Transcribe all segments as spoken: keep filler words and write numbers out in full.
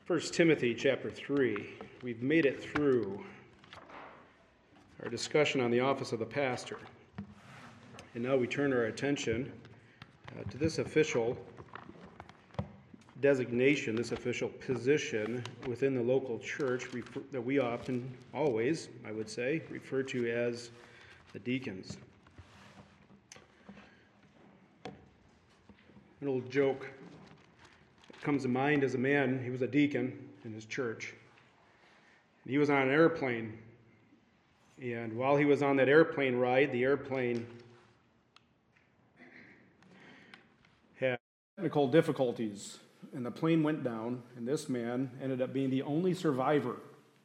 First Timothy chapter three. We've made it through our discussion on the office of the pastor. And now we turn our attention uh, to this official designation, this official position within the local church refer- that we often, always, I would say, refer to as the deacons. An old joke that comes to mind as a man, he was a deacon in his church. And he was on an airplane, and while he was on that airplane ride, the airplane had technical difficulties, and the plane went down, and this man ended up being the only survivor.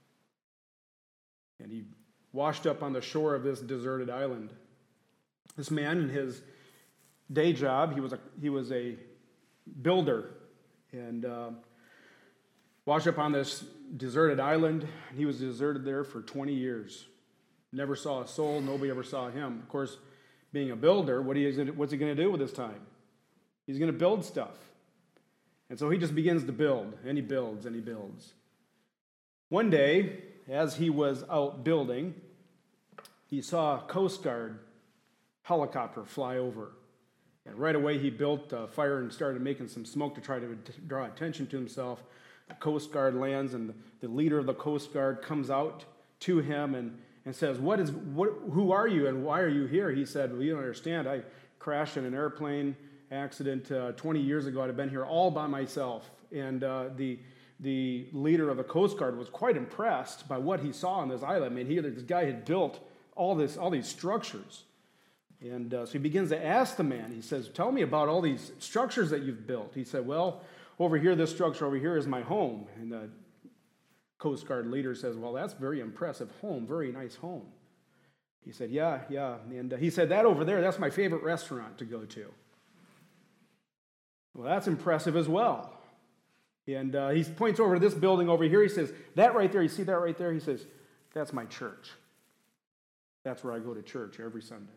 And he washed up on the shore of this deserted island. This man, in his day job, he was a he was a builder, and uh, washed up on this deserted island. And he was deserted there for twenty years. Never saw a soul. Nobody ever saw him. Of course, being a builder, what he is, what's he going to do with his time? He's going to build stuff. And so he just begins to build, and he builds, and he builds. One day, as he was out building, he saw a Coast Guard helicopter fly over. And right away, he built a fire and started making some smoke to try to draw attention to himself. The Coast Guard lands, and the leader of the Coast Guard comes out to him and, and says, "What is? What? Who are you, and why are you here?" He said, "Well, you don't understand. I crashed in an airplane accident uh, twenty years ago. I'd been here all by myself." And uh, the the leader of the Coast Guard was quite impressed by what he saw on this island. I mean, he, this guy had built all this, all these structures. And uh, so he begins to ask the man. He says, "Tell me about all these structures that you've built." He said, "Well, over here, this structure over here is my home." And the Coast Guard leader says, "Well, that's very impressive home, very nice home." He said, "Yeah, yeah." And uh, he said, "That over there, that's my favorite restaurant to go to." Well, that's impressive as well. And uh, he points over to this building over here. He says, "That right there, you see that right there?" He says, "That's my church. That's where I go to church every Sunday."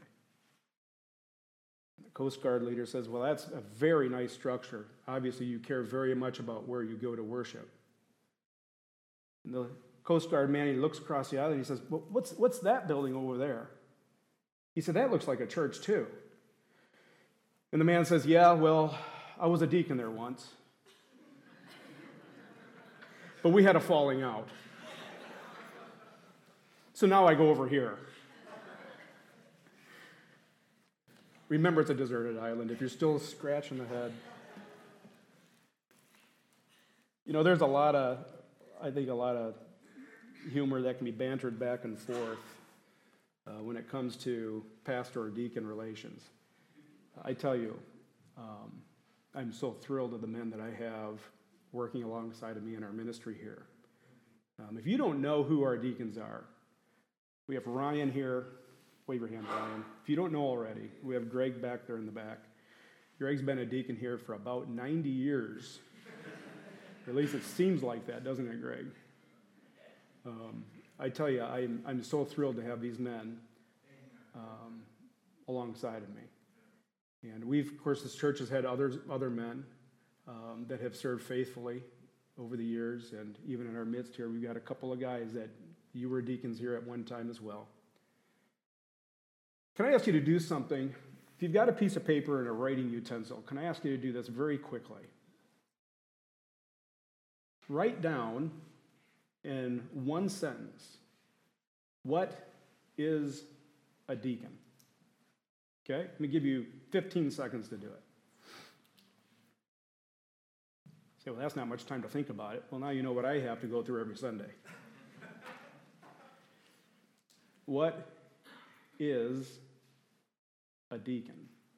The Coast Guard leader says, "Well, that's a very nice structure. Obviously, you care very much about where you go to worship." And the Coast Guard man, he looks across the island and he says, "Well, what's, what's that building over there?" He said, "That looks like a church too." And the man says, "Yeah, well, I was a deacon there once. But we had a falling out. So now I go over here." Remember, it's a deserted island. If you're still scratching the head. You know, there's a lot of, I think, a lot of humor that can be bantered back and forth uh, when it comes to pastor or deacon relations. I tell you, um, I'm so thrilled with the men that I have working alongside of me in our ministry here. Um, if you don't know who our deacons are, we have Ryan here. Wave your hand, Ryan. If you don't know already, we have Greg back there in the back. Greg's been a deacon here for about ninety years. At least it seems like that, doesn't it, Greg? Um, I tell you, I'm, I'm so thrilled to have these men um, alongside of me. And we've, of course, this church has had others, other men um, that have served faithfully over the years. And even in our midst here, we've got a couple of guys that you were deacons here at one time as well. Can I ask you to do something? If you've got a piece of paper and a writing utensil, can I ask you to do this very quickly? Write down in one sentence, what is a deacon? Okay? Let me give you fifteen seconds to do it. Say, "Well, that's not much time to think about it." Well, now you know what I have to go through every Sunday. What is a deacon?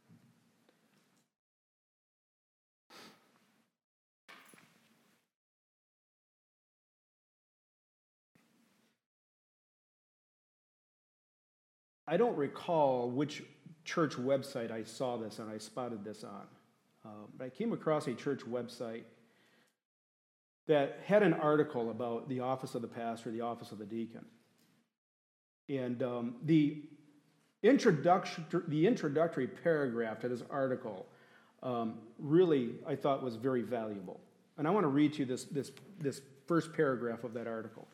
I don't recall which church website I saw this and I spotted this on. Uh, but I came across a church website that had an article about the office of the pastor, the office of the deacon. And um, the introduction, the introductory paragraph to this article um, really, I thought, was very valuable. And I want to read to you this, this, this first paragraph of that article.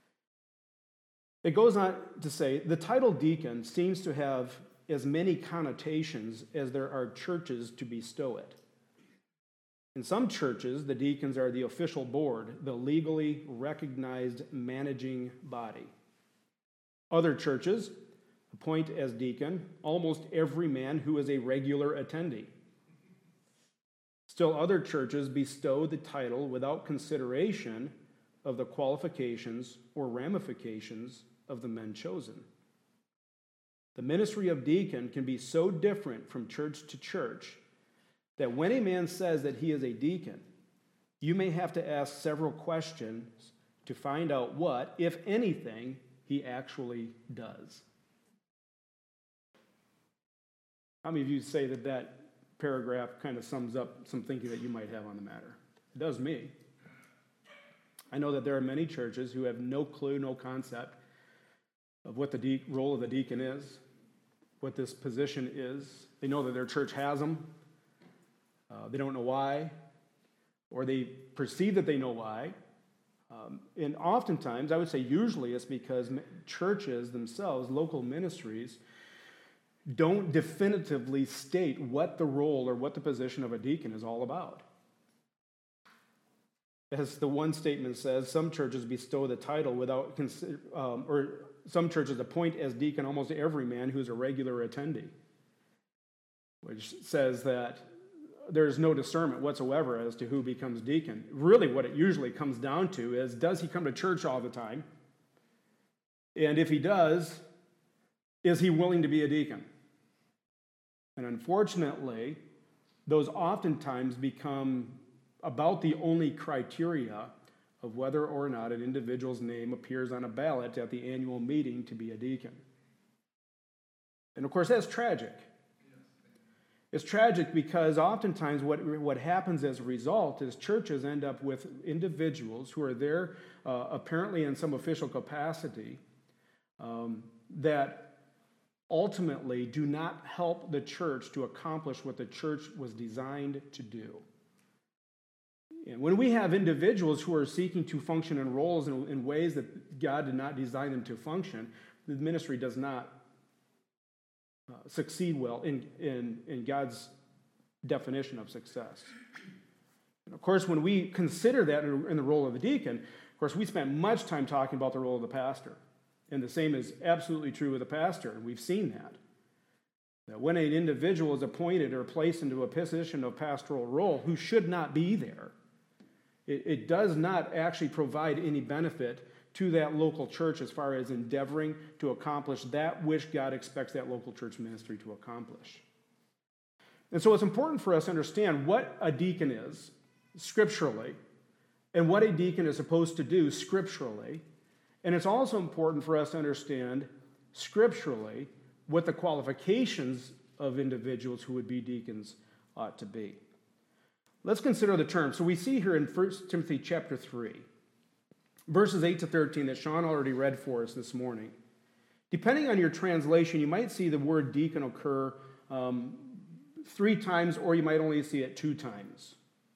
It goes on to say, the title deacon seems to have as many connotations as there are churches to bestow it. In some churches, the deacons are the official board, the legally recognized managing body. Other churches appoint as deacon almost every man who is a regular attendee. Still other churches bestow the title without consideration of the qualifications or ramifications of the men chosen. The ministry of deacon can be so different from church to church that when a man says that he is a deacon, you may have to ask several questions to find out what, if anything, he actually does. How many of you say that that paragraph kind of sums up some thinking that you might have on the matter? It does me. I know that there are many churches who have no clue, no concept of what the de- role of the deacon is, what this position is. They know that their church has them. Uh, they don't know why, or they perceive that they know why. Um, and oftentimes, I would say usually it's because churches themselves, local ministries, don't definitively state what the role or what the position of a deacon is all about. As the one statement says, some churches bestow the title without consider, um, or some churches appoint as deacon almost every man who's a regular attendee, which says that there's no discernment whatsoever as to who becomes deacon. Really, what it usually comes down to is, does he come to church all the time? And if he does, is he willing to be a deacon? And unfortunately, those oftentimes become about the only criteria of whether or not an individual's name appears on a ballot at the annual meeting to be a deacon. And of course, that's tragic. It's tragic because oftentimes what, what happens as a result is churches end up with individuals who are there uh, apparently in some official capacity um, that ultimately do not help the church to accomplish what the church was designed to do. And when we have individuals who are seeking to function in roles in, in ways that God did not design them to function, the ministry does not uh, succeed well in, in, in God's definition of success. And of course, when we consider that in, in the role of the deacon, of course, we spent much time talking about the role of the pastor. And the same is absolutely true with the pastor, and we've seen that. That when an individual is appointed or placed into a position of pastoral role who should not be there, it, it does not actually provide any benefit to that local church as far as endeavoring to accomplish that which God expects that local church ministry to accomplish. And so it's important for us to understand what a deacon is scripturally and what a deacon is supposed to do scripturally. And it's also important for us to understand scripturally what the qualifications of individuals who would be deacons ought to be. Let's consider the term. So we see here in First Timothy chapter three, verses eight to thirteen that Sean already read for us this morning. Depending on your translation, you might see the word deacon occur um, three times, or you might only see it two times.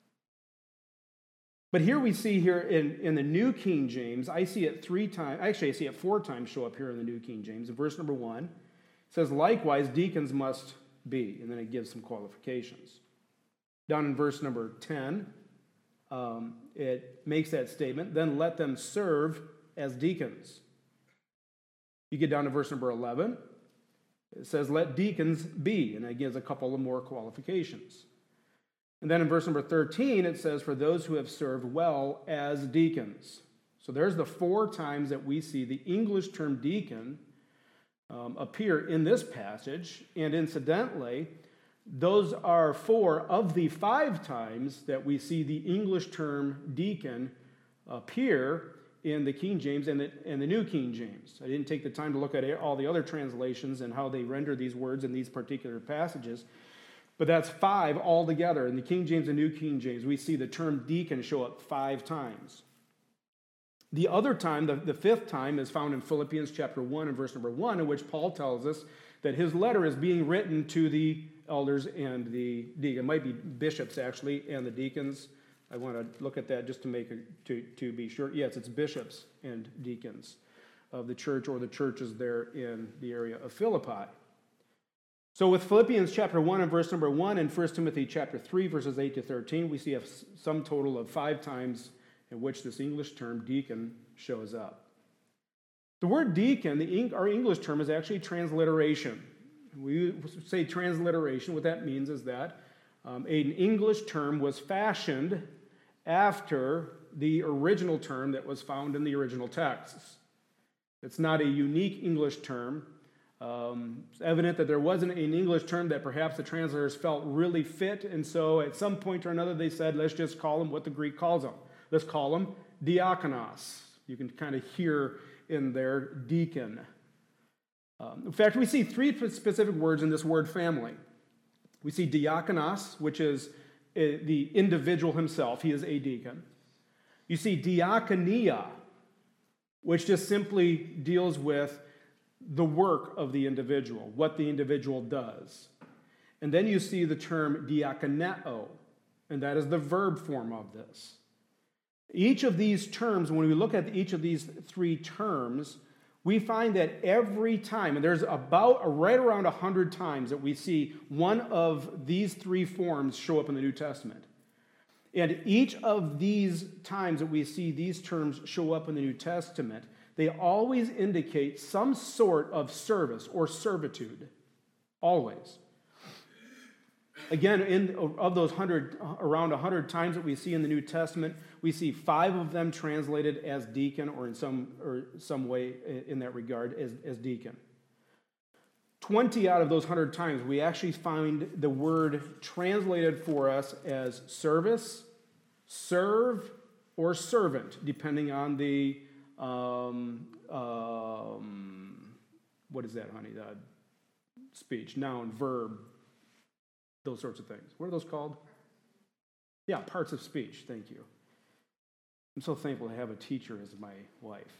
But here we see here in, in the New King James, I see it three times, actually I see it four times show up here in the New King James. In verse number one, it says, likewise, deacons must be, and then it gives some qualifications. Down in verse number ten, um, it makes that statement, then let them serve as deacons. You get down to verse number eleven, it says, let deacons be, and it gives a couple of more qualifications. And then in verse number thirteen, it says, for those who have served well as deacons. So there's the four times that we see the English term deacon um, appear in this passage. And incidentally, those are four of the five times that we see the English term deacon appear in the King James and the, and the New King James. I didn't take the time to look at all the other translations and how they render these words in these particular passages. But that's five altogether. In the King James and New King James, we see the term deacon show up five times. The other time, the, the fifth time, is found in Philippians chapter one and verse number one, in which Paul tells us that his letter is being written to the elders and the deacons. It might be bishops, actually, and the deacons. I want to look at that just to make it, to, to be sure. Yes, it's bishops and deacons of the church or the churches there in the area of Philippi. So with Philippians chapter one and verse number one and First Timothy chapter three, verses eight to thirteen, we see a sum total of five times in which this English term deacon shows up. The word deacon, the, our English term, is actually transliteration. We say transliteration. What that means is that um, an English term was fashioned after the original term that was found in the original texts. It's not a unique English term. Um, it's evident that there wasn't an English term that perhaps the translators felt really fit, and so at some point or another they said, let's just call them what the Greek calls them. Let's call them diakonos. You can kind of hear in there deacon. Um, in fact, we see three specific words in this word family. We see diakonos, which is uh, the individual himself. He is a deacon. You see diakonia, which just simply deals with the work of the individual, what the individual does. And then you see the term diakoneo, and that is the verb form of this. Each of these terms, when we look at each of these three terms, we find that every time, and there's about right around one hundred times that we see one of these three forms show up in the New Testament. And each of these times that we see these terms show up in the New Testament, they always indicate some sort of service or servitude. Always. Again, in, of those hundred, around one hundred times that we see in the New Testament, we see five of them translated as deacon or in some, or some way in that regard as, as deacon. twenty out of those one hundred times, we actually find the word translated for us as service, serve, or servant, depending on the Um, um, what is that, honey? Uh, speech, noun, verb, those sorts of things. What are those called? Yeah, parts of speech. Thank you. I'm so thankful to have a teacher as my wife.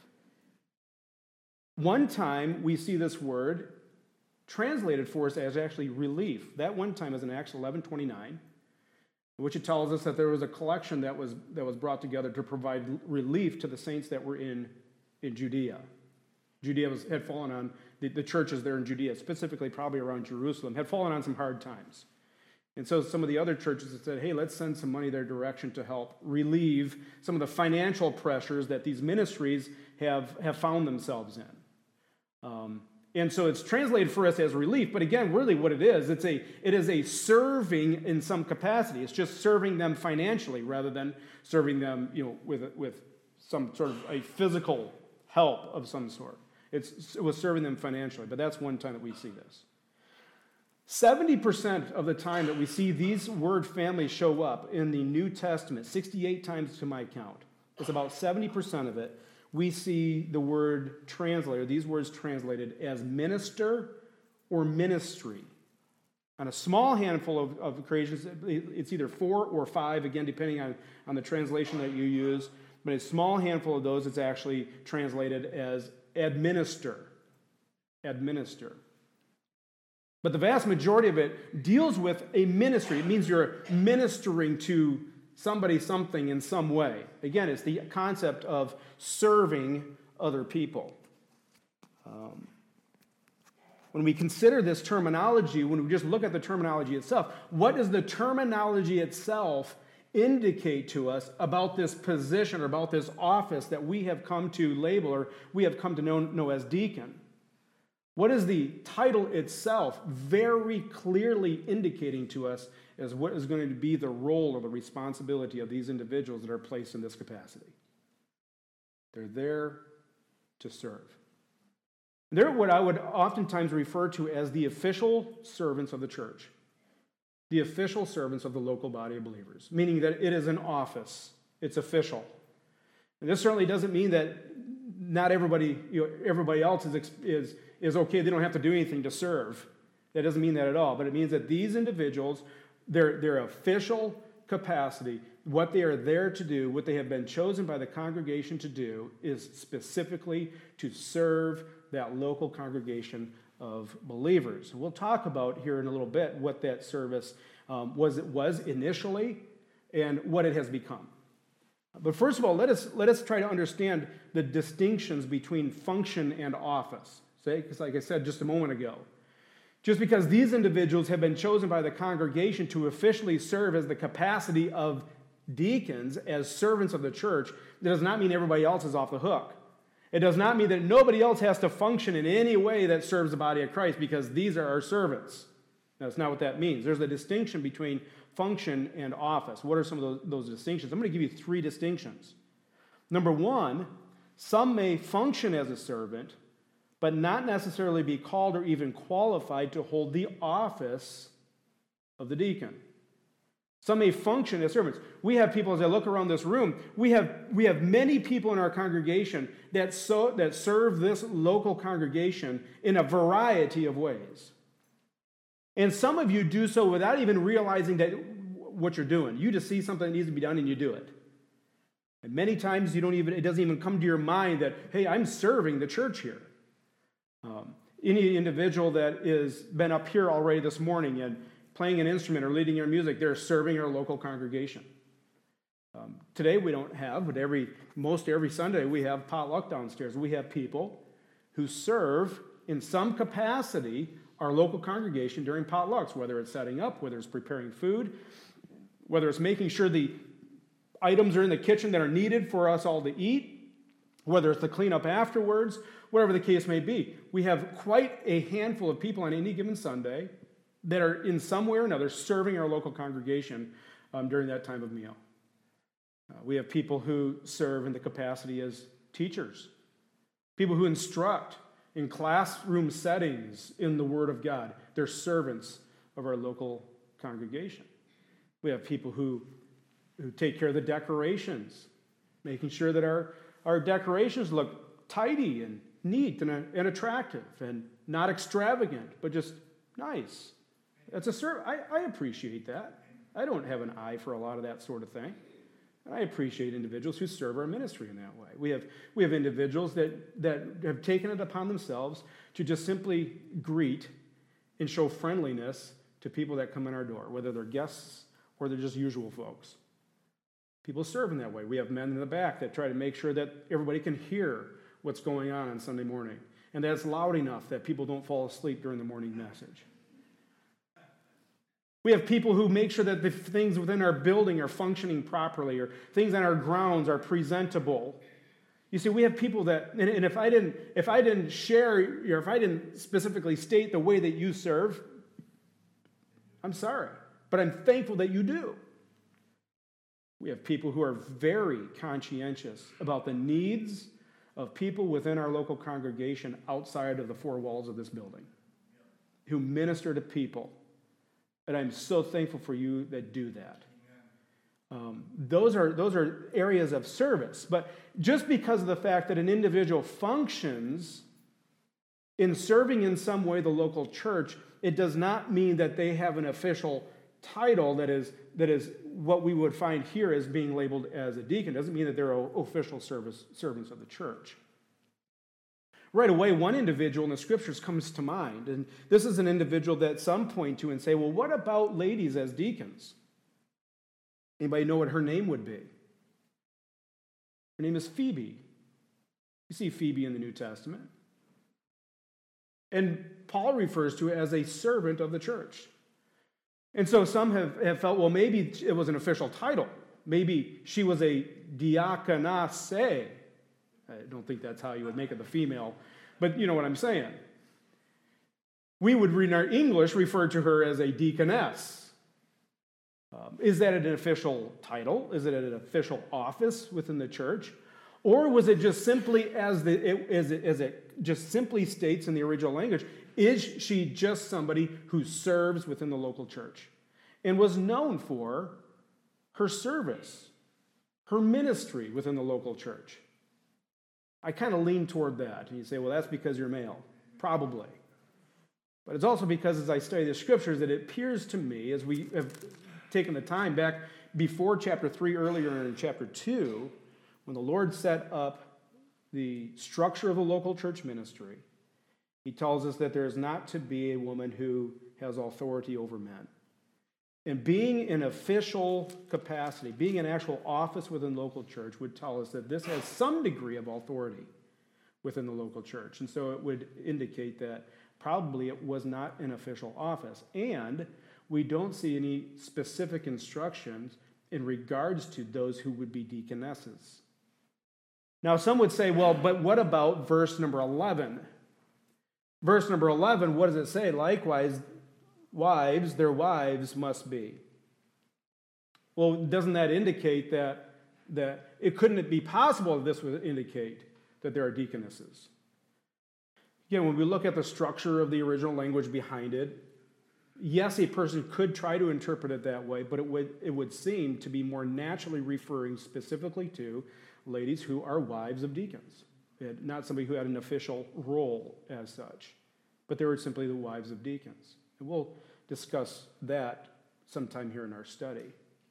One time we see this word translated for us as actually relief. That one time is in Acts eleven twenty-nine, which it tells us that there was a collection that was that was brought together to provide relief to the saints that were in, in Judea. Judea was, had fallen on, the, the churches there in Judea, specifically probably around Jerusalem, had fallen on some hard times. And so some of the other churches had said, hey, let's send some money their direction to help relieve some of the financial pressures that these ministries have, have found themselves in. Um, And so it's translated for us as relief, but again, really what it is, it's a it is a serving in some capacity. It's just serving them financially rather than serving them, you know, with with some sort of a physical help of some sort. It's, it was serving them financially, but that's one time that we see this. seventy percent of the time that we see these word families show up in the New Testament, sixty-eight times to my count, it's about seventy percent of it, we see the word translated, these words translated as minister or ministry. On a small handful of, of occasions, it's either four or five, again, depending on, on the translation that you use, but a small handful of those, it's actually translated as administer. Administer. But the vast majority of it deals with a ministry. It means you're ministering to somebody, something in some way. Again, it's the concept of serving other people. Um, when we consider this terminology, when we just look at the terminology itself, what does the terminology itself indicate to us about this position or about this office that we have come to label or we have come to know, know as deacon? What is the title itself very clearly indicating to us as what is going to be the role or the responsibility of these individuals that are placed in this capacity? They're there to serve. They're what I would oftentimes refer to as the official servants of the church, the official servants of the local body of believers, meaning that it is an office. It's official. And this certainly doesn't mean that not everybody, you know, everybody else is, is, is okay, they don't have to do anything to serve. That doesn't mean that at all, but it means that these individuals, their, their official capacity, what they are there to do, what they have been chosen by the congregation to do, is specifically to serve that local congregation of believers. And we'll talk about here in a little bit what that service um, was. It was initially and what it has become. But first of all, let us, let us try to understand the distinctions between function and office. Because like I said just a moment ago, just because these individuals have been chosen by the congregation to officially serve as the capacity of deacons, as servants of the church, that does not mean everybody else is off the hook. It does not mean that nobody else has to function in any way that serves the body of Christ because these are our servants. That's not what that means. There's a distinction between function and office. What are some of those, those distinctions? I'm going to give you three distinctions. Number one, some may function as a servant, but not necessarily be called or even qualified to hold the office of the deacon. Some may function as servants. We have people, as I look around this room, we have, we have many people in our congregation that, so, that serve this local congregation in a variety of ways. And some of you do so without even realizing that what you're doing. You just see something that needs to be done and you do it. And many times you don't even, it doesn't even come to your mind that, hey, I'm serving the church here. Um, any individual that has been up here already this morning and playing an instrument or leading your music, they're serving our local congregation. Um, today we don't have, but every most every Sunday we have potluck downstairs. We have people who serve in some capacity our local congregation during potlucks, whether it's setting up, whether it's preparing food, whether it's making sure the items are in the kitchen that are needed for us all to eat, whether it's the cleanup afterwards, whatever the case may be. We have quite a handful of people on any given Sunday that are in some way or another serving our local congregation um, during that time of meal. Uh, we have people who serve in the capacity as teachers, people who instruct in classroom settings in the Word of God. They're servants of our local congregation. We have people who, who take care of the decorations, making sure that our, our decorations look tidy and neat and, and attractive and not extravagant, but just nice. That's a serv- I, I appreciate that. I don't have an eye for a lot of that sort of thing. And I appreciate individuals who serve our ministry in that way. We have, we have individuals that, that have taken it upon themselves to just simply greet and show friendliness to people that come in our door, whether they're guests or they're just usual folks. People serve in that way. We have men in the back that try to make sure that everybody can hear what's going on on Sunday morning, and that it's loud enough that people don't fall asleep during the morning message. We have people who make sure that the things within our building are functioning properly, or things on our grounds are presentable. You see, we have people that, and if I didn't, if I didn't share, or if I didn't specifically state the way that you serve, I'm sorry, but I'm thankful that you do. We have people who are very conscientious about the needs of people within our local congregation outside of the four walls of this building, who minister to people. And I'm so thankful for you that do that. Um, those are, those are areas of service. But just because of the fact that an individual functions in serving in some way the local church, it does not mean that they have an official title that is, that is what we would find here as being labeled as a deacon. It doesn't mean that they're official service, servants of the church. Right away, one individual in the scriptures comes to mind, and this is an individual that some point to and say, well, what about ladies as deacons? Anybody know what her name would be? Her name is Phoebe. You see Phoebe in the New Testament. And Paul refers to it as a servant of the church. And so some have, have felt, well, maybe it was an official title. Maybe she was a diakonesse. I don't think that's how you would make it the female, but you know what I'm saying. We would, in our English, refer to her as a deaconess. Um, is that an official title? Is it an official office within the church? Or was it just simply, as, the, it, as, it, as it just simply states in the original language, is she just somebody who serves within the local church and was known for her service, her ministry within the local church? I kind of lean toward that. And you say, well, that's because you're male. Probably. But it's also because as I study the scriptures that it appears to me, as we have taken the time back before chapter three, earlier in chapter two, when the Lord set up the structure of the local church ministry, he tells us that there is not to be a woman who has authority over men. And being in official capacity, being an actual office within local church would tell us that this has some degree of authority within the local church. And so it would indicate that probably it was not an official office. And we don't see any specific instructions in regards to those who would be deaconesses. Now, some would say, well, but what about verse number eleven? Verse number eleven, what does it say? Likewise, wives, their wives must be. Well, doesn't that indicate that, that it couldn't it be possible that this would indicate that there are deaconesses? Again, when we look at the structure of the original language behind it, yes, a person could try to interpret it that way, but it would, it would seem to be more naturally referring specifically to ladies who are wives of deacons, not somebody who had an official role as such, but they were simply the wives of deacons. And we'll discuss that sometime here in our study.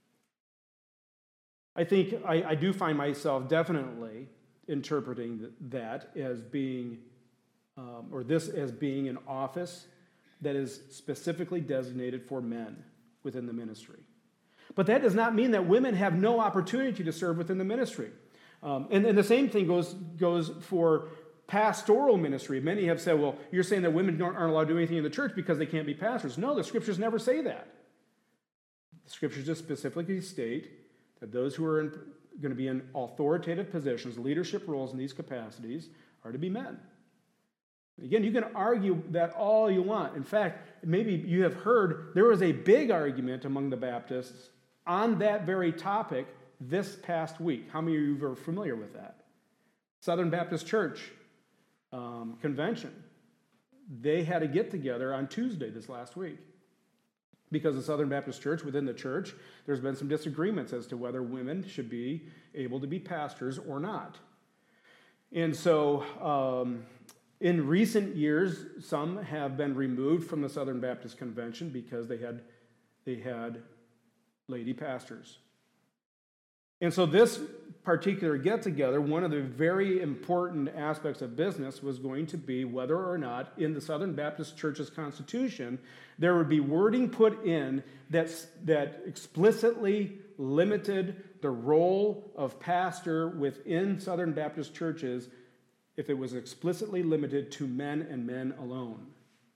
I think I, I do find myself definitely interpreting that as being, um, or this as being an office that is specifically designated for men within the ministry. But that does not mean that women have no opportunity to serve within the ministry. Um, and, and the same thing goes, goes for pastoral ministry. Many have said, well, you're saying that women aren't allowed to do anything in the church because they can't be pastors. No, the scriptures never say that. The scriptures just specifically state that those who are in, going to be in authoritative positions, leadership roles in these capacities, are to be men. Again, you can argue that all you want. In fact, maybe you have heard there was a big argument among the Baptists on that very topic this past week. How many of you are familiar with that? Southern Baptist Church um, Convention. They had a get-together on Tuesday this last week. Because the Southern Baptist Church, within the church, there's been some disagreements as to whether women should be able to be pastors or not. And so, um, in recent years, some have been removed from the Southern Baptist Convention because they had, they had lady pastors. And so this particular get-together, one of the very important aspects of business was going to be whether or not in the Southern Baptist Church's constitution there would be wording put in that, that explicitly limited the role of pastor within Southern Baptist churches if it was explicitly limited to men and men alone.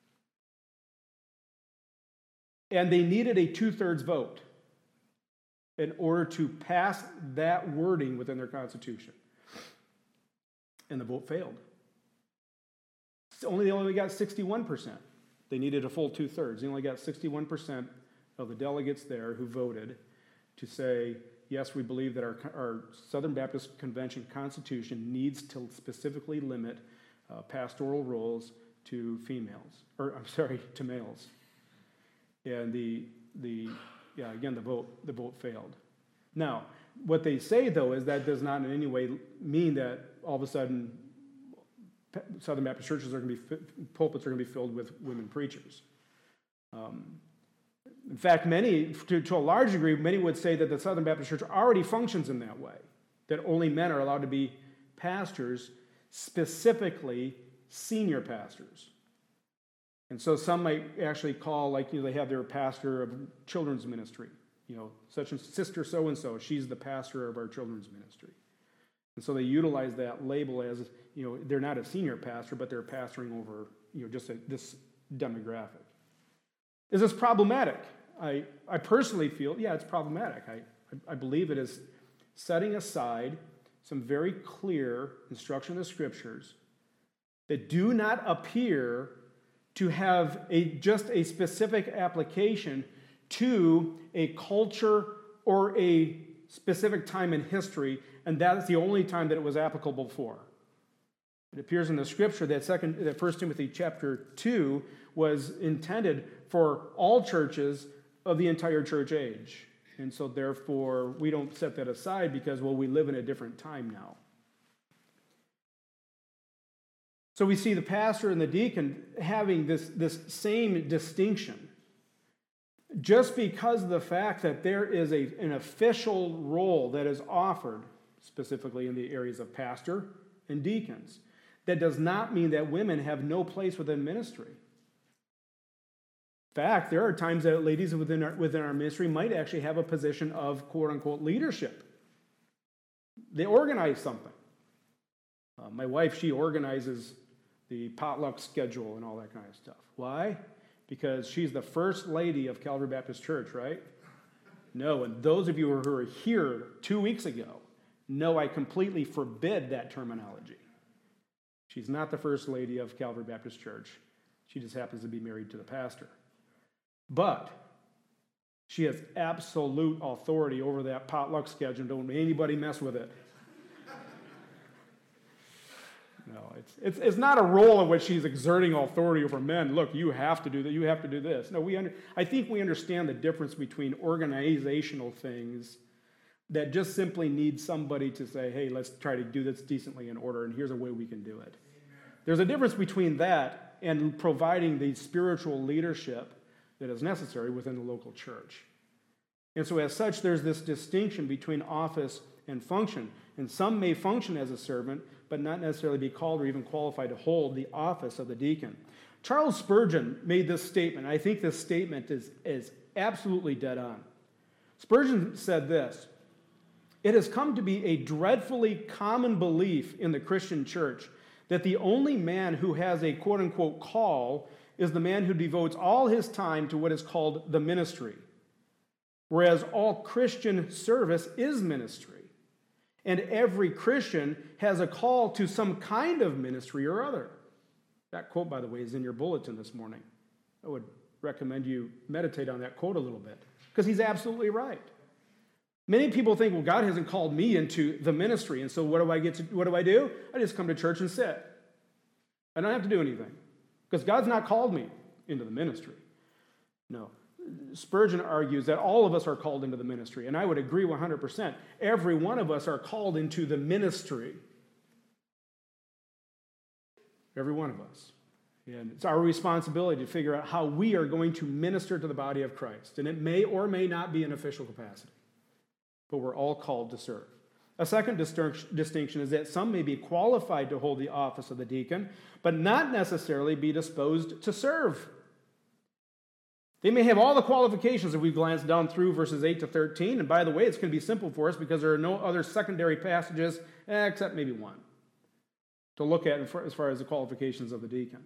And they needed a two-thirds vote in order to pass that wording within their constitution. And the vote failed. Only, they only got sixty-one percent. They needed a full two-thirds. They only got sixty-one percent of the delegates there who voted to say, yes, we believe that our, our Southern Baptist Convention Constitution needs to specifically limit uh, pastoral roles to females, or I'm sorry, to males. And the the yeah, again, the vote the vote failed. Now, what they say though is that does not in any way mean that all of a sudden Southern Baptist churches are going to be pulpits are going to be filled with women preachers. Um, in fact, many, to, to a large degree, many would say that the Southern Baptist Church already functions in that way, that only men are allowed to be pastors, specifically senior pastors. And so some might actually call, like, you know, they have their pastor of children's ministry, you know, such and sister so-and-so, she's the pastor of our children's ministry. And so they utilize that label as, you know, they're not a senior pastor, but they're pastoring over, you know, just a, this demographic. Is this problematic? I, I personally feel, yeah, it's problematic. I, I, I believe it is setting aside some very clear instruction in the Scriptures that do not appear to have a just a specific application to a culture or a specific time in history, and that is the only time that it was applicable for. It appears in the Scripture that second, that First Timothy chapter two was intended for all churches of the entire church age. And so therefore, we don't set that aside because, well, we live in a different time now. So we see the pastor and the deacon having this, this same distinction. Just because of the fact that there is a, an official role that is offered, specifically in the areas of pastor and deacons, that does not mean that women have no place within ministry. fact, there are times that ladies within our, within our ministry might actually have a position of quote-unquote leadership. They organize something. Uh, my wife, she organizes the potluck schedule and all that kind of stuff. Why? Because she's the first lady of Calvary Baptist Church, right? No, and those of you who were here two weeks ago know I completely forbid that terminology. She's not the first lady of Calvary Baptist Church. She just happens to be married to the pastor. But she has absolute authority over that potluck schedule. Don't anybody mess with it. No, it's, it's it's not a role in which she's exerting authority over men. Look, you have to do that. You have to do this. No, we under, I think we understand the difference between organizational things that just simply need somebody to say, hey, let's try to do this decently in order, and here's a way we can do it. Amen. There's a difference between that and providing the spiritual leadership that is necessary within the local church. And so as such, there's this distinction between office and function. And some may function as a servant, but not necessarily be called or even qualified to hold the office of the deacon. Charles Spurgeon made this statement. I think this statement is, is absolutely dead on. Spurgeon said this: "It has come to be a dreadfully common belief in the Christian church that the only man who has a quote-unquote call is the man who devotes all his time to what is called the ministry, whereas all Christian service is ministry. And every Christian has a call to some kind of ministry or other." That quote, by the way, is in your bulletin this morning. I would recommend you meditate on that quote a little bit, because he's absolutely right. Many people think, well, God hasn't called me into the ministry, and so what do I get to, what do I do? I just come to church and sit. I don't have to do anything, because God's not called me into the ministry. No. Spurgeon argues that all of us are called into the ministry, and I would agree one hundred percent. Every one of us are called into the ministry. Every one of us. And it's our responsibility to figure out how we are going to minister to the body of Christ. And it may or may not be an official capacity, but we're all called to serve. A second distinction is that some may be qualified to hold the office of the deacon, but not necessarily be disposed to serve. They may have all the qualifications if we glance down through verses eight to thirteen. And by the way, it's going to be simple for us because there are no other secondary passages, eh, except maybe one, to look at as far as the qualifications of the deacon.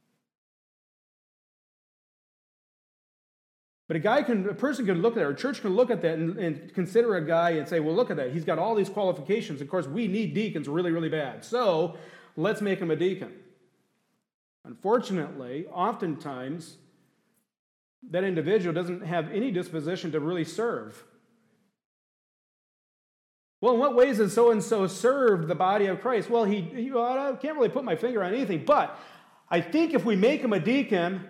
But a guy can, a person can look at that, or a church can look at that and, and consider a guy and say, well, look at that. He's got all these qualifications. Of course, we need deacons really, really bad. So let's make him a deacon. Unfortunately, oftentimes, that individual doesn't have any disposition to really serve. Well, in what ways has so-and-so served the body of Christ? Well, he, he well, I can't really put my finger on anything, but I think if we make him a deacon,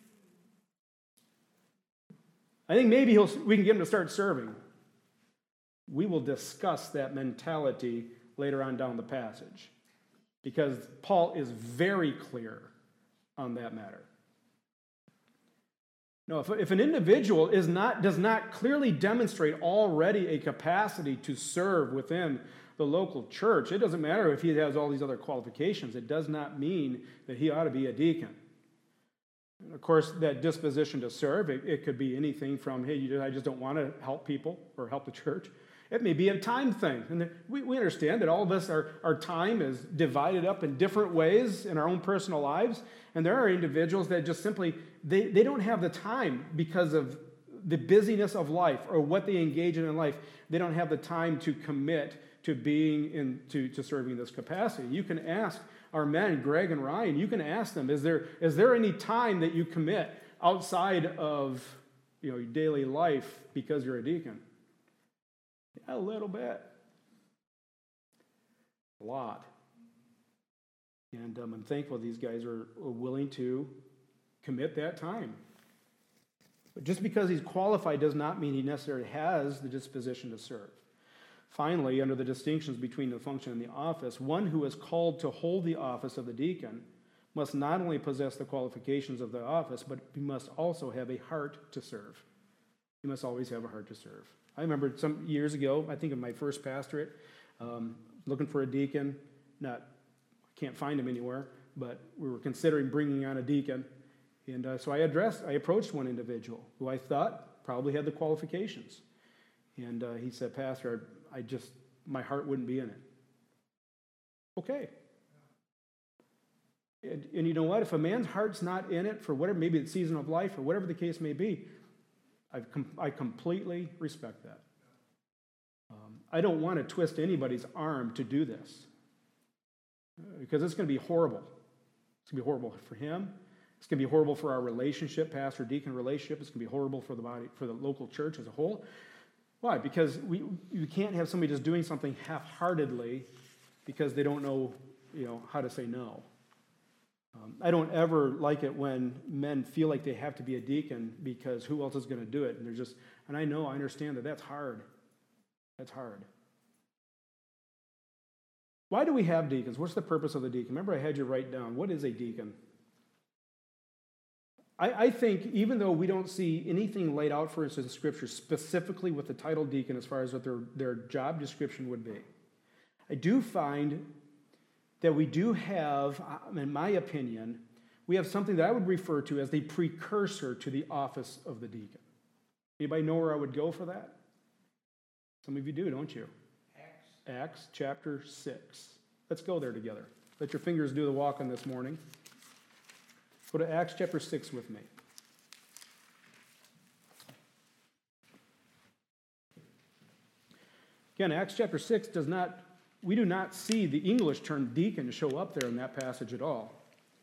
I think maybe he'll, we can get him to start serving. We will discuss that mentality later on down the passage, because Paul is very clear on that matter. No, if, if an individual is not, does not clearly demonstrate already a capacity to serve within the local church, it doesn't matter if he has all these other qualifications. It does not mean that he ought to be a deacon. And of course, that disposition to serve, it, it could be anything from, hey, you, I just don't want to help people or help the church. It may be a time thing. And we, we understand that all of us, our, our time is divided up in different ways in our own personal lives. And there are individuals that just simply, they, they don't have the time because of the busyness of life or what they engage in in life. They don't have the time to commit to being in, to, to serving this capacity. You can ask our men, Greg and Ryan, you can ask them, is there is there any time that you commit outside of, you know, your daily life because you're a deacon? Yeah, a little bit. A lot. And um, I'm thankful these guys are, are willing to commit that time. But just because he's qualified does not mean he necessarily has the disposition to serve. Finally, under the distinctions between the function and the office, one who is called to hold the office of the deacon must not only possess the qualifications of the office, but he must also have a heart to serve. He must always have a heart to serve. I remember some years ago, I think in my first pastorate, um, looking for a deacon. Not, I can't find him anywhere, but we were considering bringing on a deacon. And uh, so I addressed, I approached one individual who I thought probably had the qualifications. And uh, he said, Pastor, I, I just, my heart wouldn't be in it. Okay. And, and you know what? If a man's heart's not in it for whatever, maybe it's season of life or whatever the case may be, I've com- I completely respect that. Um, I don't want to twist anybody's arm to do this because it's going to be horrible. It's going to be horrible for him. It's going to be horrible for our relationship, pastor-deacon relationship. It's going to be horrible for the body, for the local church as a whole. Why? Because we you can't have somebody just doing something half-heartedly because they don't know, you know, how to say no. Um, I don't ever like it when men feel like they have to be a deacon because who else is going to do it? And they're just, and I know, I understand that that's hard. That's hard. Why do we have deacons? What's the purpose of the deacon? Remember, I had you write down, what is a deacon? I, I think even though we don't see anything laid out for us in Scripture specifically with the title deacon as far as what their, their job description would be, I do find that we do have, in my opinion, we have something that I would refer to as the precursor to the office of the deacon. Anybody know where I would go for that? Some of you do, don't you? Acts. Acts chapter six. Let's go there together. Let your fingers do the walking this morning. Go to Acts chapter six with me. Again, Acts chapter six does not, we do not see the English term deacon show up there in that passage at all.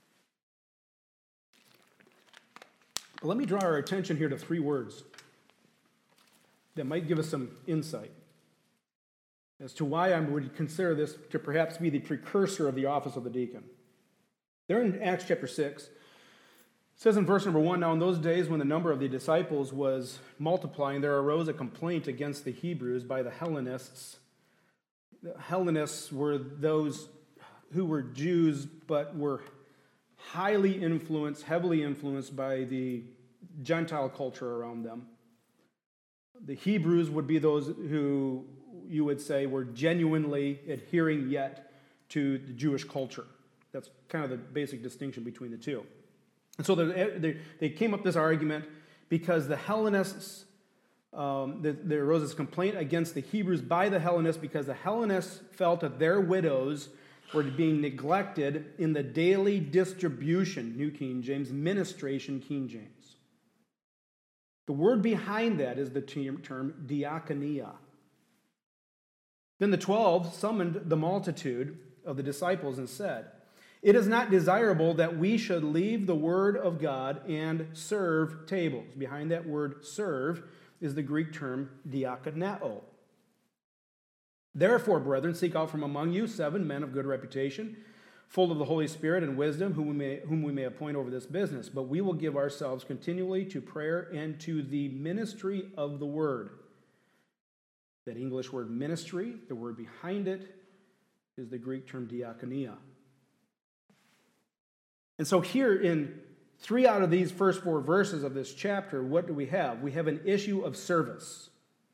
But let me draw our attention here to three words that might give us some insight as to why I would consider this to perhaps be the precursor of the office of the deacon. There in Acts chapter six, it says in verse number one, now in those days when the number of the disciples was multiplying, there arose a complaint against the Hebrews by the Hellenists. The Hellenists were those who were Jews but were highly influenced, heavily influenced by the Gentile culture around them. The Hebrews would be those who you would say were genuinely adhering yet to the Jewish culture. That's kind of the basic distinction between the two. And so they, they came up with this argument because the Hellenists, um, there arose this complaint against the Hebrews by the Hellenists because the Hellenists felt that their widows were being neglected in the daily distribution, New King James, ministration, King James. The word behind that is the term diakonia. Then the twelve summoned the multitude of the disciples and said, it is not desirable that we should leave the word of God and serve tables. Behind that word serve is the Greek term diakoneo. Therefore, brethren, seek out from among you seven men of good reputation, full of the Holy Spirit and wisdom, whom we may, whom we may appoint over this business. But we will give ourselves continually to prayer and to the ministry of the word. That English word ministry, the word behind it, is the Greek term diakonia. And so here in three out of these first four verses of this chapter, what do we have? We have an issue of service.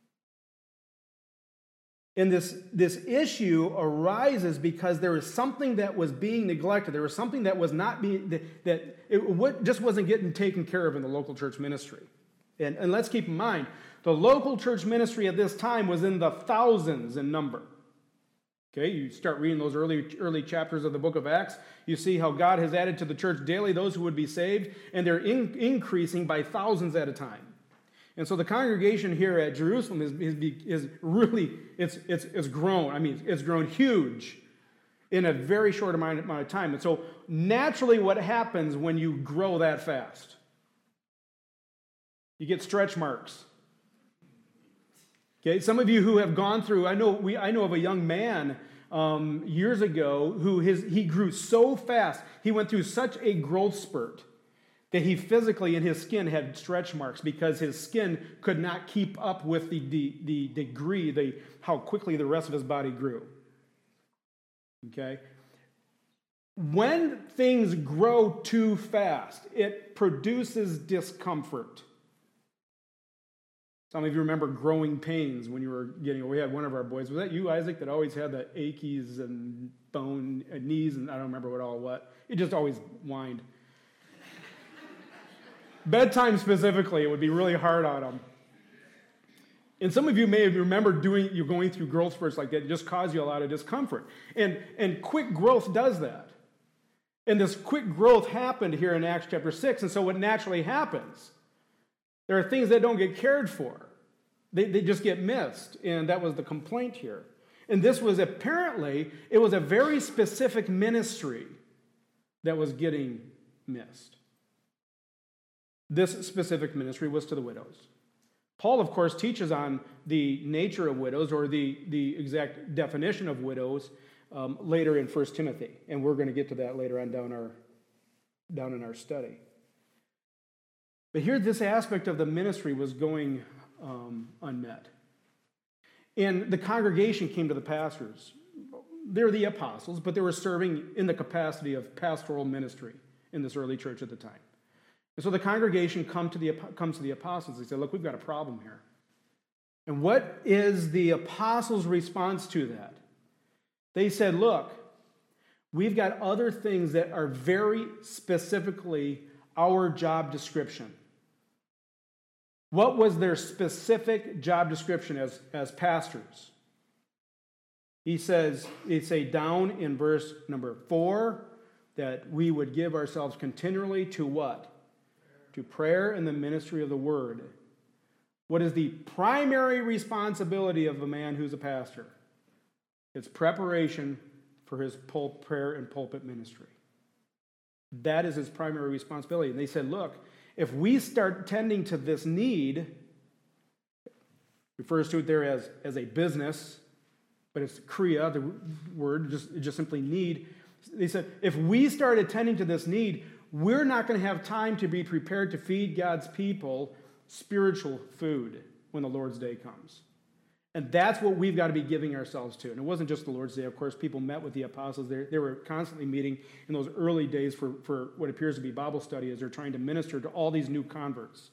And this, this issue arises because there was something that was being neglected. There was something that was not being, that, that it just wasn't getting taken care of in the local church ministry. And, and let's keep in mind, the local church ministry at this time was in the thousands in number. Okay, you start reading those early, early chapters of the book of Acts, you see how God has added to the church daily those who would be saved, and they're in, increasing by thousands at a time. And so the congregation here at Jerusalem is, is, is really, it's, it's, it's grown. I mean, it's grown huge in a very short amount, amount of time. And so naturally what happens when you grow that fast? You get stretch marks. Okay, some of you who have gone through, I know we, I know of a young man um, years ago who his, he grew so fast, he went through such a growth spurt that he physically in his skin had stretch marks because his skin could not keep up with the, the, the degree, the, how quickly the rest of his body grew. Okay? When things grow too fast, it produces discomfort. Some of you remember growing pains when you were getting, we had one of our boys, was that you, Isaac, that always had the achies and bone and knees and I don't remember what all what. It just always whined. Bedtime specifically, it would be really hard on them. And some of you may remember doing, you're going through growth spurts like that. It just cause you a lot of discomfort. And, and quick growth does that. And this quick growth happened here in Acts chapter six. And so what naturally happens, there are things that don't get cared for. They, they just get missed. And that was the complaint here. And this was apparently, it was a very specific ministry that was getting missed. This specific ministry was to the widows. Paul, of course, teaches on the nature of widows, or the, the exact definition of widows, um, later in First Timothy. And we're going to get to that later on down, our, down in our study. But here, this aspect of the ministry was going um, unmet. And the congregation came to the pastors. They're the apostles, but they were serving in the capacity of pastoral ministry in this early church at the time. And so the congregation come to the, comes to the apostles. They say, look, we've got a problem here. And what is the apostles' response to that? They said, look, we've got other things that are very specifically our job description. What was their specific job description as, as pastors? He says, it's a down in verse number four, that we would give ourselves continually to what? To prayer and the ministry of the word. What is the primary responsibility of a man who's a pastor? It's preparation for his pul- prayer and pulpit ministry. That is his primary responsibility. And they said, look, if we start tending to this need, refers to it there as, as a business, but it's kriya, the word, just, just simply need. They said, if we start attending to this need, we're not going to have time to be prepared to feed God's people spiritual food when the Lord's Day comes. And that's what we've got to be giving ourselves to. And it wasn't just the Lord's Day. Of course, people met with the apostles. They, they were constantly meeting in those early days for, for what appears to be Bible study as they're trying to minister to all these new converts.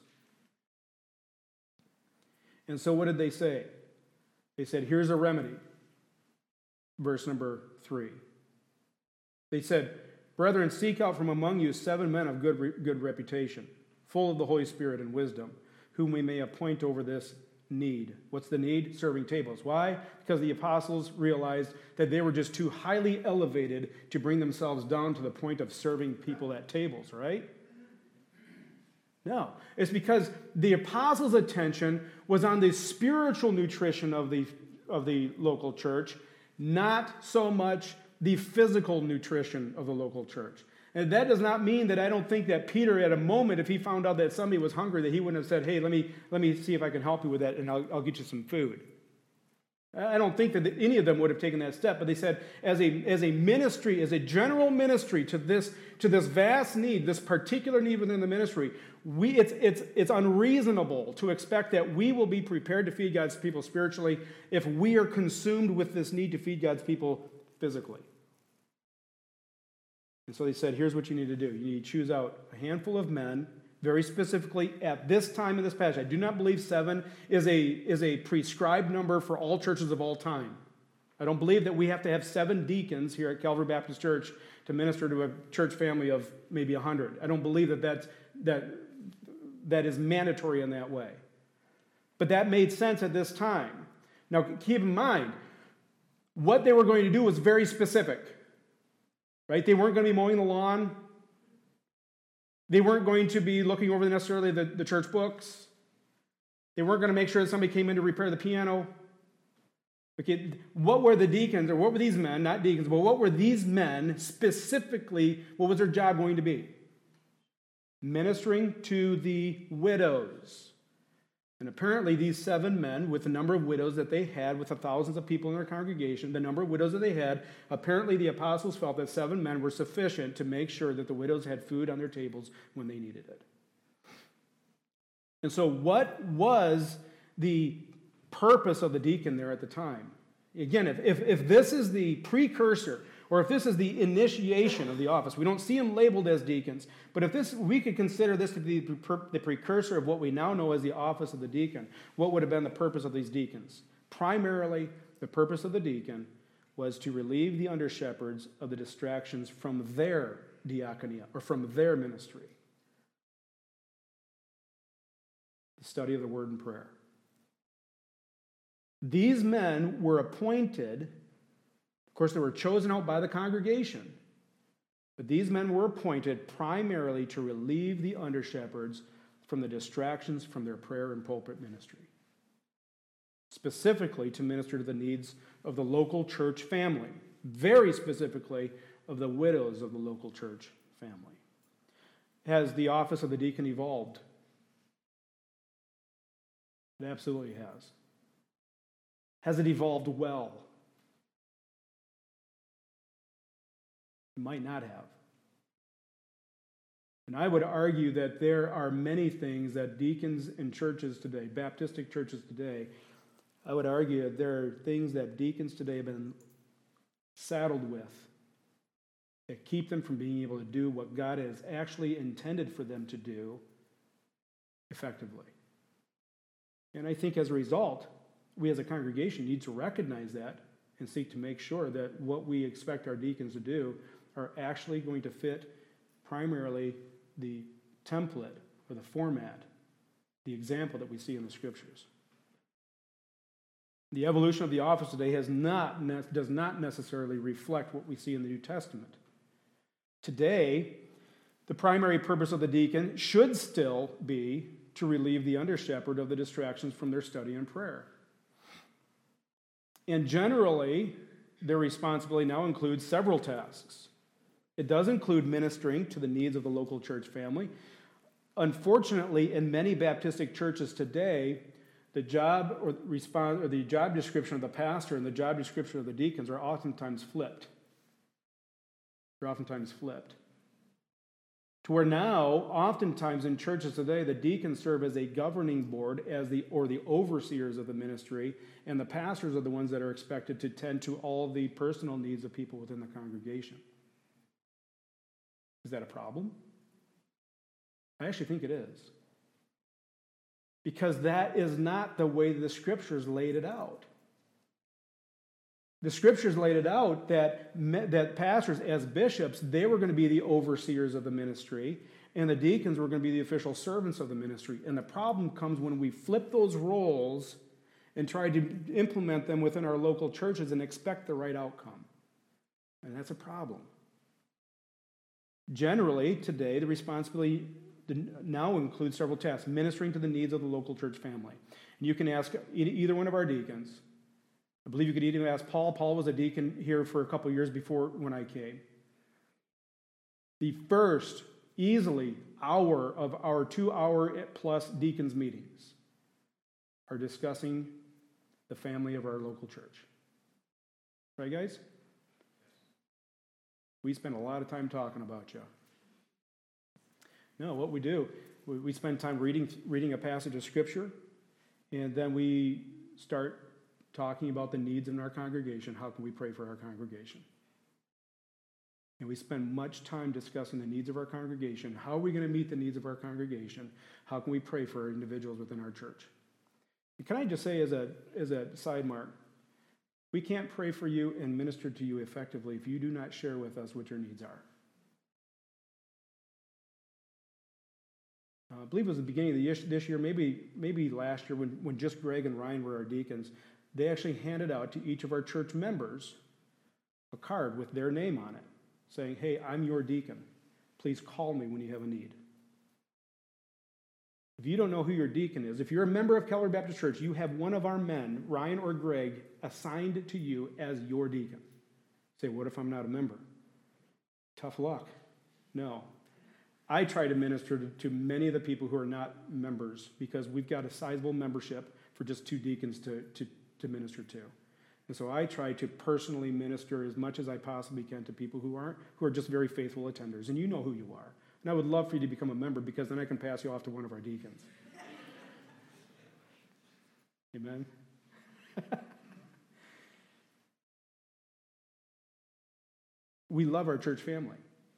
And so what did they say? They said, here's a remedy. Verse number three. They said, brethren, seek out from among you seven men of good, good reputation, full of the Holy Spirit and wisdom, whom we may appoint over this need. What's the need? Serving tables. Why? Because the apostles realized that they were just too highly elevated to bring themselves down to the point of serving people at tables, right? No. It's because the apostles' attention was on the spiritual nutrition of the, of the local church, not so much the physical nutrition of the local church. And that does not mean that I don't think that Peter, at a moment, if he found out that somebody was hungry, that he wouldn't have said, hey, let me, let me see if I can help you with that, and I'll, I'll get you some food. I don't think that any of them would have taken that step, but they said, as a, as a ministry, as a general ministry to this, to this vast need, this particular need within the ministry, we, it's, it's, it's unreasonable to expect that we will be prepared to feed God's people spiritually if we are consumed with this need to feed God's people physically. And so they said, here's what you need to do. You need to choose out a handful of men, very specifically at this time in this passage. I do not believe seven is a, is a prescribed number for all churches of all time. I don't believe that we have to have seven deacons here at Calvary Baptist Church to minister to a church family of maybe one hundred. I don't believe that that's, that, that is mandatory in that way. But that made sense at this time. Now, keep in mind, what they were going to do was very specific. Right? They weren't going to be mowing the lawn. They weren't going to be looking over necessarily the, the church books. They weren't going to make sure that somebody came in to repair the piano. Okay, what were the deacons, or what were these men, not deacons, but what were these men specifically, what was their job going to be? Ministering to the widows. And apparently these seven men, with the number of widows that they had, with the thousands of people in their congregation, the number of widows that they had, apparently the apostles felt that seven men were sufficient to make sure that the widows had food on their tables when they needed it. And so what was the purpose of the deacon there at the time? Again, if, if, if this is the precursor, or if this is the initiation of the office, we don't see them labeled as deacons, but if this, we could consider this to be the precursor of what we now know as the office of the deacon, what would have been the purpose of these deacons? Primarily, the purpose of the deacon was to relieve the under-shepherds of the distractions from their diaconia, or from their ministry. the study of the Word and prayer. These men were appointed, of course, they were chosen out by the congregation, but these men were appointed primarily to relieve the under-shepherds from the distractions from their prayer and pulpit ministry, specifically to minister to the needs of the local church family, very specifically of the widows of the local church family. Has the office of the deacon evolved? It absolutely has. Has it evolved well? It might not have. And I would argue that there are many things that deacons in churches today, Baptistic churches today, I would argue that there are things that deacons today have been saddled with that keep them from being able to do what God has actually intended for them to do effectively. And I think as a result, we as a congregation need to recognize that and seek to make sure that what we expect our deacons to do are actually going to fit primarily the template or the format, the example that we see in the Scriptures. The evolution of the office today has not, does not necessarily reflect what we see in the New Testament. Today, the primary purpose of the deacon should still be to relieve the under-shepherd of the distractions from their study and prayer. And generally, their responsibility now includes several tasks. It does include ministering to the needs of the local church family. Unfortunately, in many Baptistic churches today, the job or response or the job description of the pastor and the job description of the deacons are oftentimes flipped. They're oftentimes flipped. To where now, oftentimes in churches today, the deacons serve as a governing board as the or the overseers of the ministry, and the pastors are the ones that are expected to tend to all the personal needs of people within the congregation. Is that a problem? I actually think it is. Because that is not the way the Scriptures laid it out. The Scriptures laid it out that, that pastors, as bishops, they were going to be the overseers of the ministry, and the deacons were going to be the official servants of the ministry. And the problem comes when we flip those roles and try to implement them within our local churches and expect the right outcome. And that's a problem. Generally, today, the responsibility now includes several tasks, ministering to the needs of the local church family. And you can ask either one of our deacons. I believe you could even ask Paul. Paul was a deacon here for a couple years before when I came. The first, easily, hour of our two-hour-plus deacons meetings are discussing the family of our local church. Right, guys? We spend a lot of time talking about you. No, what we do, we, we spend time reading, reading a passage of Scripture, and then we start talking about the needs in our congregation. How can we pray for our congregation? And we spend much time discussing the needs of our congregation. How are we going to meet the needs of our congregation? How can we pray for individuals within our church? And can I just say as a, as a side mark, we can't pray for you and minister to you effectively if you do not share with us what your needs are. Uh, I believe it was the beginning of the year, this year, maybe maybe last year, when, when just Greg and Ryan were our deacons, they actually handed out to each of our church members a card with their name on it, saying, hey, I'm your deacon. Please call me when you have a need. If you don't know who your deacon is, if you're a member of Keller Baptist Church, you have one of our men, Ryan or Greg, assigned to you as your deacon. Say, what if I'm not a member? Tough luck. No. I try to minister to, to many of the people who are not members because we've got a sizable membership for just two deacons to, to, to minister to. And so I try to personally minister as much as I possibly can to people who aren't, who are just very faithful attenders. And you know who you are. And I would love for you to become a member because then I can pass you off to one of our deacons. Amen? We love our church family.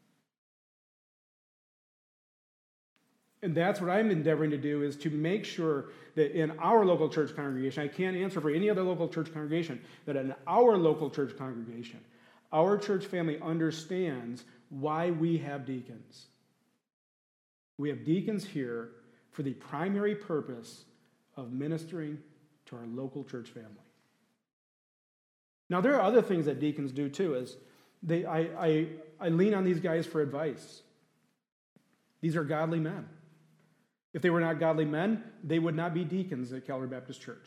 And that's what I'm endeavoring to do, is to make sure that in our local church congregation, I can't answer for any other local church congregation, that in our local church congregation, our church family understands why we have deacons. We have deacons here for the primary purpose of ministering to our local church family. Now, there are other things that deacons do too. Is they, I, I, I lean on these guys for advice. These are godly men. If they were not godly men, they would not be deacons at Calvary Baptist Church.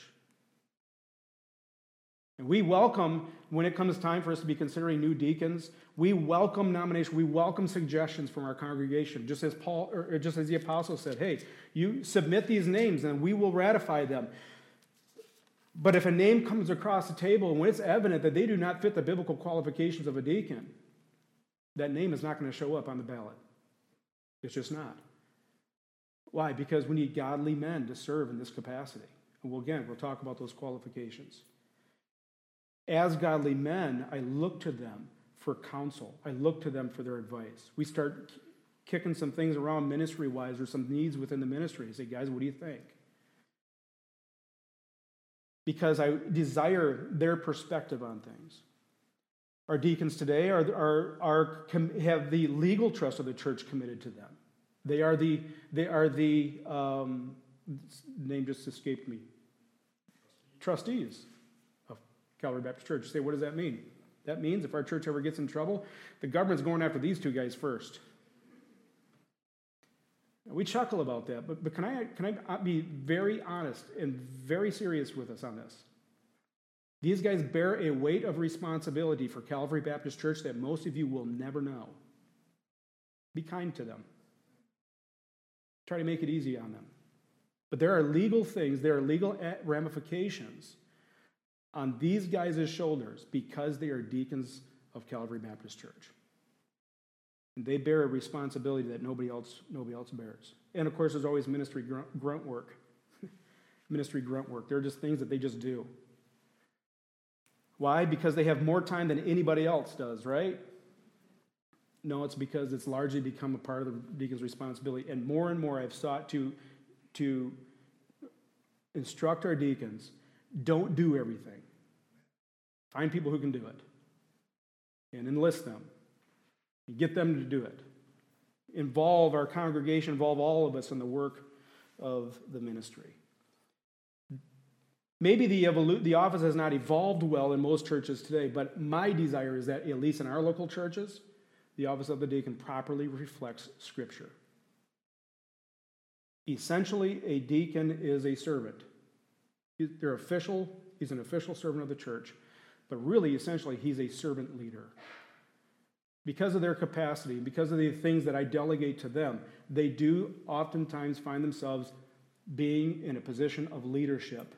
And we welcome, when it comes time for us to be considering new deacons, we welcome nomination, we welcome suggestions from our congregation. Just as Paul, or just as the apostle said, hey, you submit these names and we will ratify them. But if a name comes across the table and when it's evident that they do not fit the biblical qualifications of a deacon, that name is not going to show up on the ballot. It's just not. Why? Because we need godly men to serve in this capacity. And we'll, again, we'll talk about those qualifications. As godly men, I look to them for counsel. I look to them for their advice. We start kicking some things around ministry-wise or some needs within the ministry. I say, guys, what do you think? Because I desire their perspective on things. Our deacons today are, are, are, have the legal trust of the church committed to them. They are the, they are the um, name just escaped me, trustees of Calvary Baptist Church. You say, what does that mean? That means if our church ever gets in trouble, the government's going after these two guys first. We chuckle about that, but, but can I can I be very honest and very serious with us on this? These guys bear a weight of responsibility for Calvary Baptist Church that most of you will never know. Be kind to them. Try to make it easy on them. But there are legal things, there are legal ramifications on these guys' shoulders because they are deacons of Calvary Baptist Church. And they bear a responsibility that nobody else, nobody else bears. And of course, there's always ministry grunt, grunt work. Ministry grunt work. They're just things that they just do. Why? Because they have more time than anybody else does, right? No, it's because it's largely become a part of the deacon's responsibility. And more and more I've sought to, to instruct our deacons, don't do everything. Find people who can do it. And enlist them. Get them to do it. Involve our congregation, involve all of us in the work of the ministry. Maybe the, evolu- the office has not evolved well in most churches today, but my desire is that, at least in our local churches, the office of the deacon properly reflects Scripture. Essentially, a deacon is a servant. They're official, he's an official servant of the church, but really, essentially, he's a servant leader. Because of their capacity, because of the things that I delegate to them, they do oftentimes find themselves being in a position of leadership.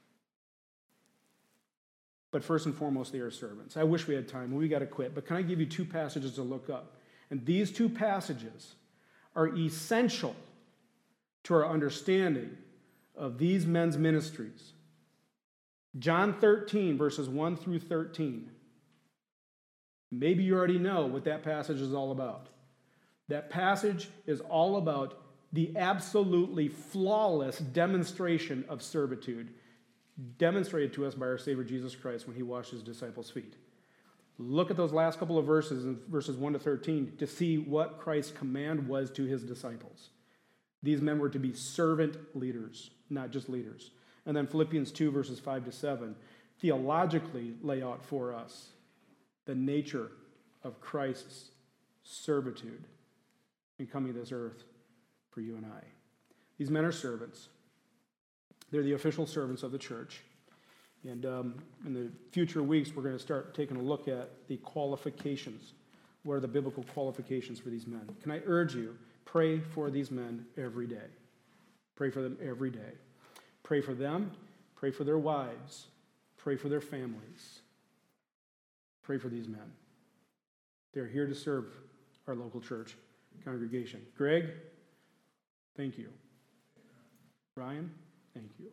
But first and foremost, they are servants. I wish we had time. We got to quit. But can I give you two passages to look up? And these two passages are essential to our understanding of these men's ministries. John thirteen, verses one through thirteen. Maybe you already know what that passage is all about. That passage is all about the absolutely flawless demonstration of servitude demonstrated to us by our Savior Jesus Christ when he washed his disciples' feet. Look at those last couple of verses, in verses one to thirteen, to see what Christ's command was to his disciples. These men were to be servant leaders, not just leaders. And then Philippians two, verses five to seven, theologically lay out for us the nature of Christ's servitude in coming to this earth for you and I. These men are servants. They're the official servants of the church. And um, in the future weeks, we're going to start taking a look at the qualifications. What are the biblical qualifications for these men? Can I urge you, pray for these men every day. Pray for them every day. Pray for them. Pray for their wives. Pray for their families. Pray for these men. They're here to serve our local church congregation. Greg, thank you. Ryan, thank you.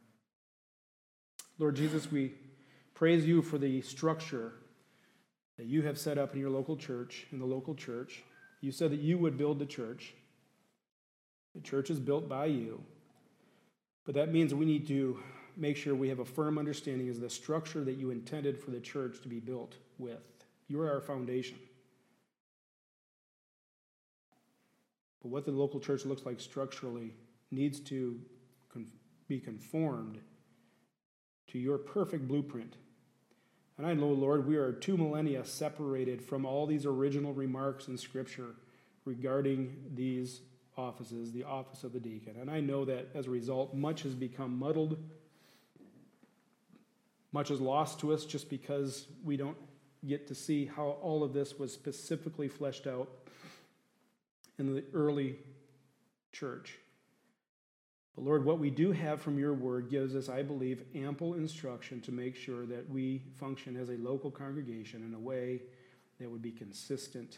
Lord Jesus, we praise you for the structure that you have set up in your local church, in the local church. You said that you would build the church. The church is built by you. But that means we need to make sure we have a firm understanding of the structure that you intended for the church to be built with. You are our foundation. But what the local church looks like structurally needs to con- be conformed to your perfect blueprint. And I know, Lord, we are two millennia separated from all these original remarks in Scripture regarding these offices, the office of the deacon. And I know that as a result, much has become muddled. Much is lost to us just because we don't get to see how all of this was specifically fleshed out in the early church. But Lord, what we do have from your word gives us, I believe, ample instruction to make sure that we function as a local congregation in a way that would be consistent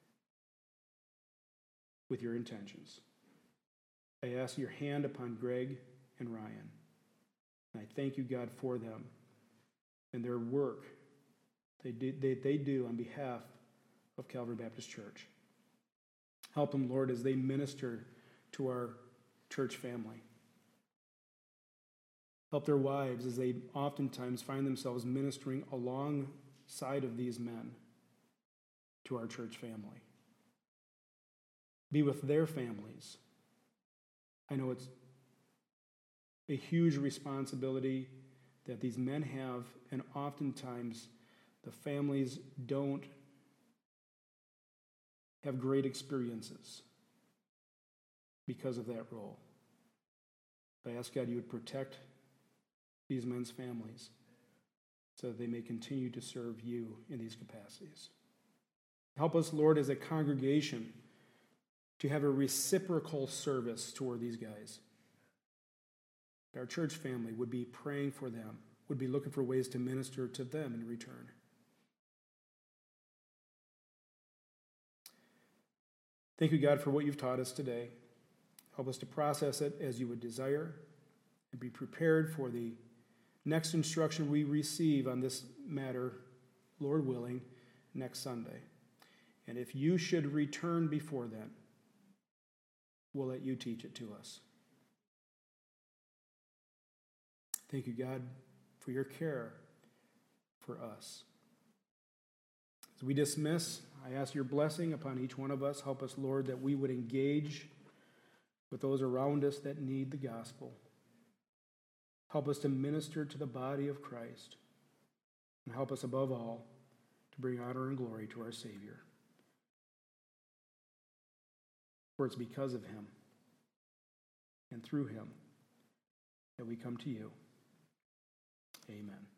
with your intentions. I ask your hand upon Greg and Ryan. And I thank you, God, for them and their work they do, they, they do on behalf of Calvary Baptist Church. Help them, Lord, as they minister to our church family. Help their wives as they oftentimes find themselves ministering alongside of these men to our church family. Be with their families. I know it's a huge responsibility that these men have, and oftentimes the families don't have great experiences because of that role. I ask God you would protect these men's families so that they may continue to serve you in these capacities. Help us, Lord, as a congregation to have a reciprocal service toward these guys. Our church family would be praying for them, would be looking for ways to minister to them in return. Thank you, God, for what you've taught us today. Help us to process it as you would desire and be prepared for the next instruction we receive on this matter, Lord willing, next Sunday. And if you should return before then, we'll let you teach it to us. Thank you, God, for your care for us. As we dismiss, I ask your blessing upon each one of us. Help us, Lord, that we would engage with those around us that need the gospel. Help us to minister to the body of Christ. And help us, above all, to bring honor and glory to our Savior. For it's because of him and through him that we come to you. Amen.